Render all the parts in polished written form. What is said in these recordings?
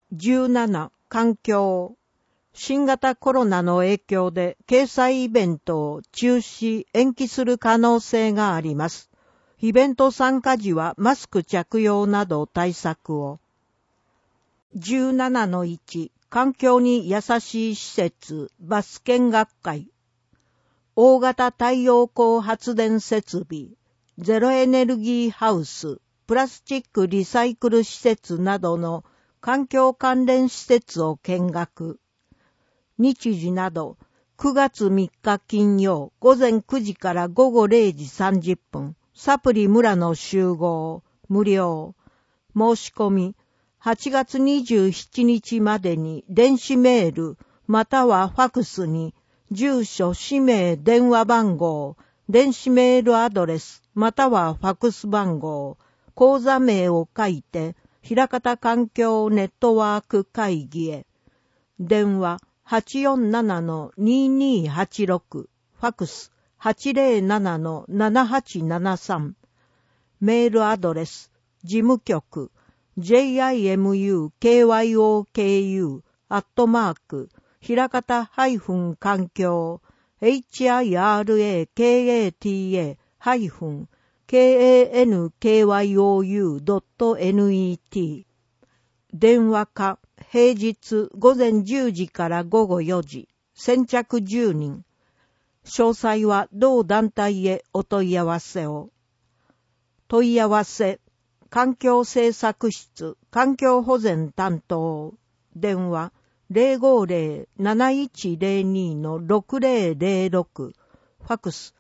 17、環境。新型コロナの影響で掲載イベントを中止・延期する可能性があります。イベント参加時はマスク着用など対策を。17-1、環境に優しい施設、バス見学会。大型太陽光発電設備、ゼロエネルギーハウス、プラスチックリサイクル施設などの環境関連施設を見学。日時など、9月3日金曜午前9時から午後0時30分、サプリ村の集合、無料。申し込み、8月27日までに電子メール、またはファクスに、住所、氏名、電話番号、電子メールアドレス、またはファクス番号、口座名を書いて、枚方環境ネットワーク会議へ。電話、847-2286、ファクス 807-7873、メールアドレス、事務局、jimukyoku、枚方環境、hirakata-kankyoU.net。電話か、平日午前10時から午後4時、先着10人。詳細は同団体へお問い合わせを。問い合わせ、環境政策室環境保全担当。電話、050-7102-6006、ファクス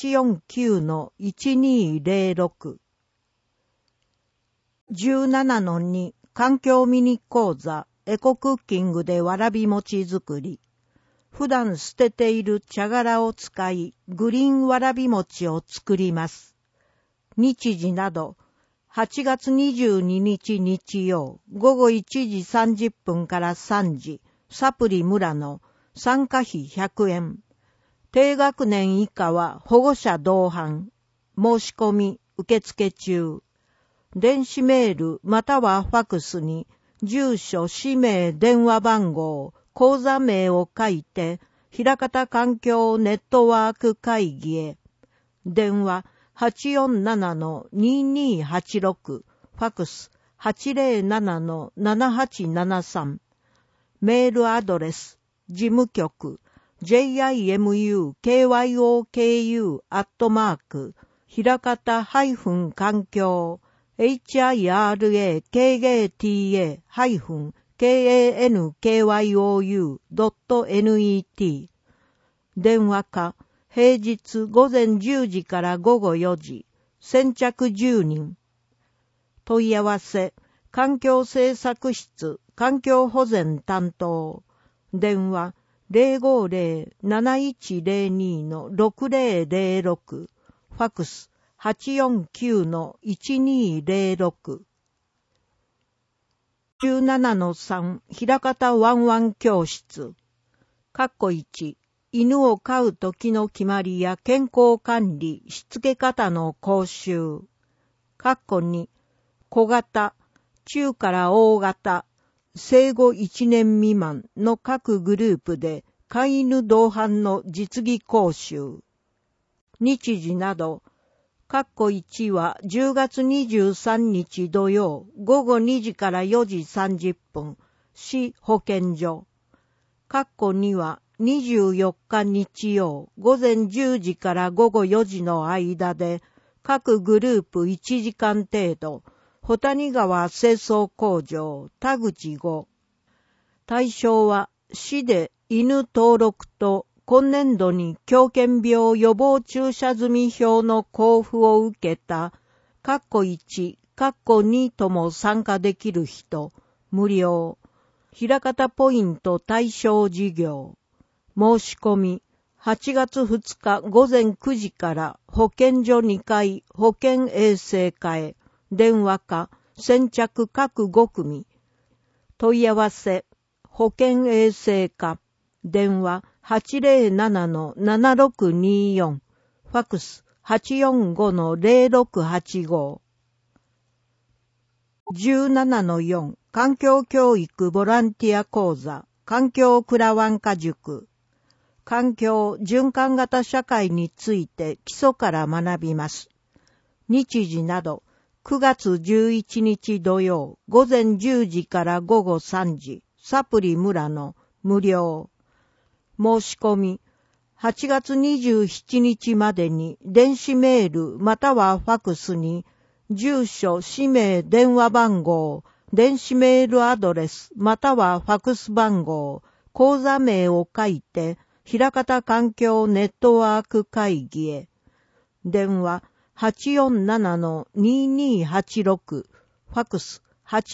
849-1206。17-2、環境ミニ講座、エコクッキングでわらび餅作り。普段捨てている茶殻を使い、グリーンわらび餅を作ります。日時など、8月22日日曜、午後1時30分から3時、サプリ村の参加費100円。低学年以下は保護者同伴。申し込み受付中。電子メールまたはファクスに、住所、氏名、電話番号、口座名を書いて、枚方環境ネットワーク会議へ。電話、847-2286、ファクス 807-7873。メールアドレス、事務局、jimukyoku、枚方環境、hirakata-kankyoU.net。電話か、平日午前10時から午後4時、先着10人。問い合わせ、環境政策室環境保全担当。電話、050-7102-6006、ファクス849-1206。17-3、枚方ワンワン教室。1、犬を飼う時の決まりや健康管理、しつけ方の講習。2、小型、中から大型、生後1年未満の各グループで飼い犬同伴の実技講習。日時など、1は10月23日土曜午後2時から4時30分、市保健所。2は24日日曜午前10時から午後4時の間で、各グループ1時間程度、保谷川清掃工場田口5。対象は市で犬登録と今年度に狂犬病予防注射済票の交付を受けた、1、2とも参加できる人、無料。枚方ポイント対象事業。申し込み、8月2日午前9時から保健所2階保健衛生課へ。電話か、先着各5組。問い合わせ、保健衛生課。電話、807-7624、ファクス 845-0685。17-4、 環境教育ボランティア講座、環境クラワンカ塾。環境循環型社会について基礎から学びます。日時など、9月11日土曜、午前10時から午後3時、サプリ村の無料。申し込み、8月27日までに電子メールまたはファクスに、住所、氏名、電話番号、電子メールアドレスまたはファクス番号、講座名を書いて、枚方環境ネットワーク会議へ。電話、847-2286、ファクス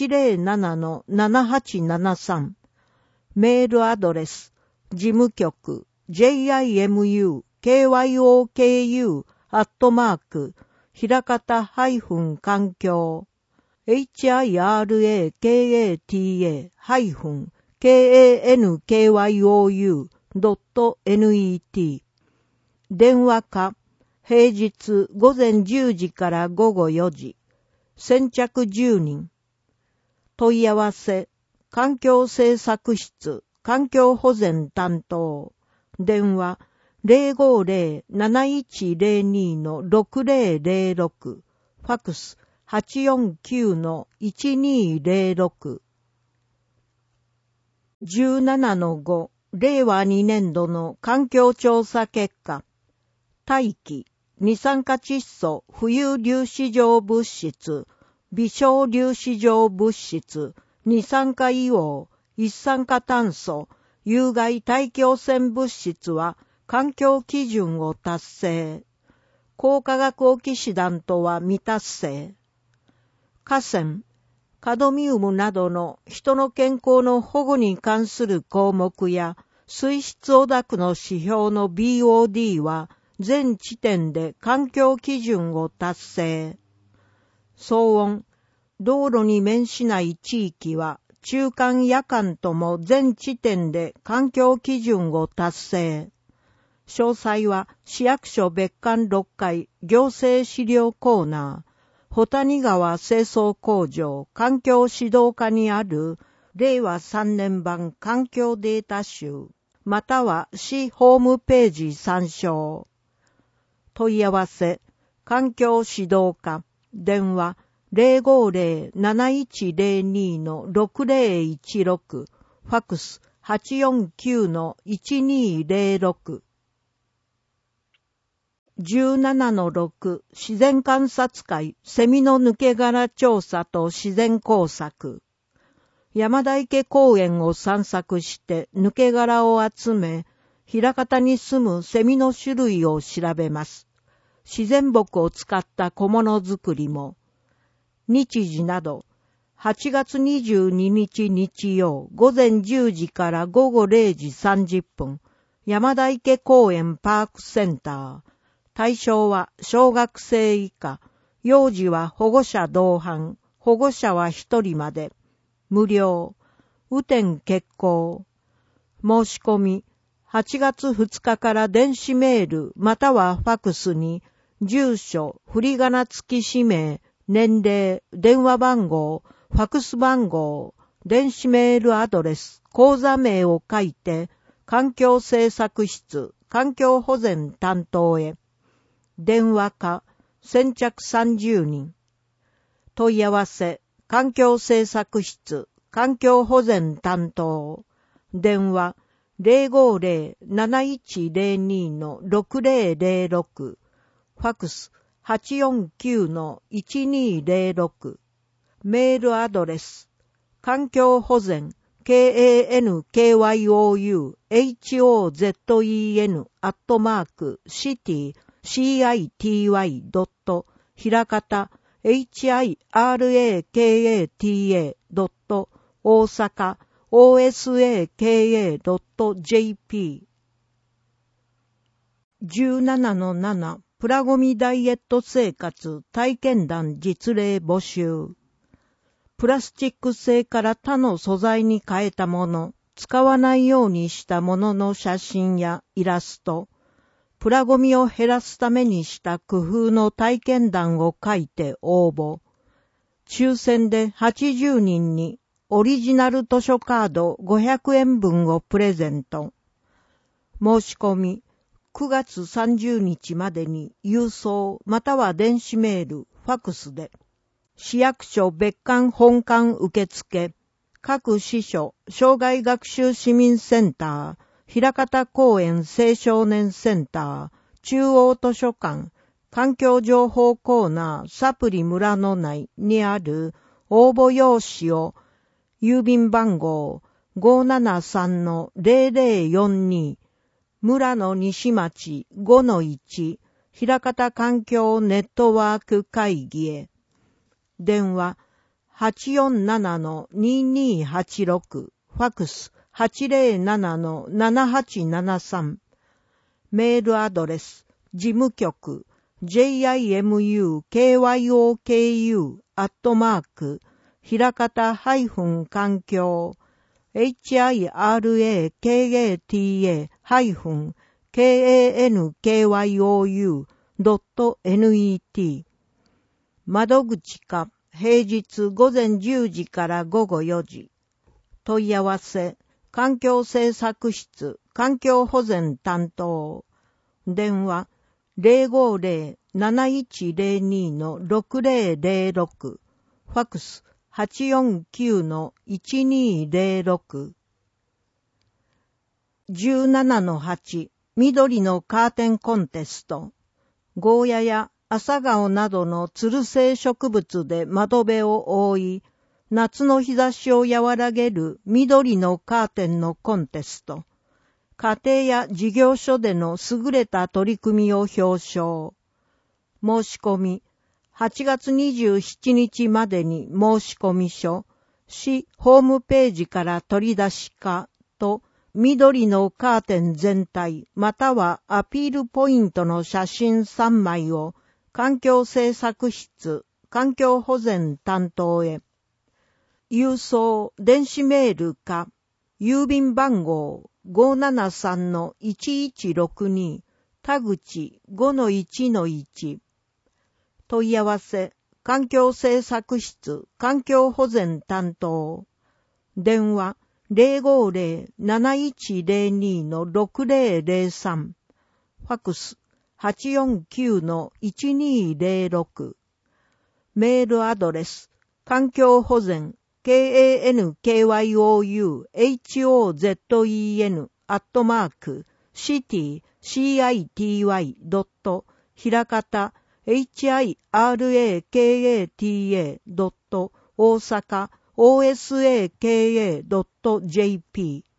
807-7873、メールアドレス、事務局、jimu-kyoku 枚方環境、hirakata-kankyoU.net 電話か平日午前10時から午後4時。先着10人。問い合わせ、環境政策室、環境保全担当。電話、050-7102-6006。ファクス、849-1206。17-5、令和2年度の環境調査結果。大気、二酸化窒素、浮遊粒子状物質、微小粒子状物質、二酸化硫黄、一酸化炭素、有害大気汚染物質は環境基準を達成。高化学オキシダントは未達成。河川、カドミウムなどの人の健康の保護に関する項目や水質汚濁の指標の BOD は全地点で環境基準を達成。騒音、道路に面しない地域は中間夜間とも全地点で環境基準を達成。詳細は市役所別館6階行政資料コーナー、保谷川清掃工場環境指導課にある令和3年版環境データ集、または市ホームページ参照。問い合わせ、環境指導課、電話、050-7102-6016、ファクス 849-1206。17-6 自然観察会セミの抜け殻調査と自然工作。山田池公園を散策して抜け殻を集め、枚方に住むセミの種類を調べます。自然木を使った小物作りも。日時など、8月22日日曜午前10時から午後0時30分、山田池公園パークセンター。対象は小学生以下、幼児は保護者同伴、保護者は1人まで。無料。雨天決行。申し込み、8月2日から電子メールまたはファクスに、住所、振り仮名付き氏名、年齢、電話番号、ファクス番号、電子メールアドレス、口座名を書いて、環境政策室、環境保全担当へ。電話か、先着30人。問い合わせ、環境政策室、環境保全担当。電話、050-7102-6006。ファクス、849-1206。メールアドレス、環境保全、kankyouen@city.city.hirakata hirakata.osaka.osaka.jp 17-7プラゴミダイエット生活体験談実例募集。プラスチック製から他の素材に変えたもの、使わないようにしたものの写真やイラスト、プラゴミを減らすためにした工夫の体験談を書いて応募。抽選で80人にオリジナル図書カード500円分をプレゼント。申し込み、9月30日までに郵送または電子メール、ファクスで。市役所別館本館受付、各支所、障害学習市民センター、枚方公園青少年センター、中央図書館、環境情報コーナーサプリ村の内にある応募用紙を郵便番号 573-0042 村野西町 5-1 枚方環境ネットワーク会議へ。電話 847-2286 ファクス 807-7873 メールアドレス事務局jimukyoku枚方環境hirakata-kankyo.net 窓口か平日午前10時から午後4時。問い合わせ環境政策室環境保全担当。電話050-7102-6006 ファクス 849-1206 17-8 緑のカーテンコンテスト。ゴーヤや朝顔などのつる性植物で窓辺を覆い、夏の日差しを和らげる緑のカーテンのコンテスト。家庭や事業所での優れた取り組みを表彰。申し込み、8月27日までに申込書、市ホームページから取り出しかと、緑のカーテン全体またはアピールポイントの写真3枚を環境政策室環境保全担当へ。郵送電子メールか郵便番号 573-1162 田口 5-1-1 問い合わせ環境政策室環境保全担当。電話050-7102-6003 ファクス 849-1206 メールアドレス環境保全kankyozen@city.hirakata hirakata.osaka osaka.jp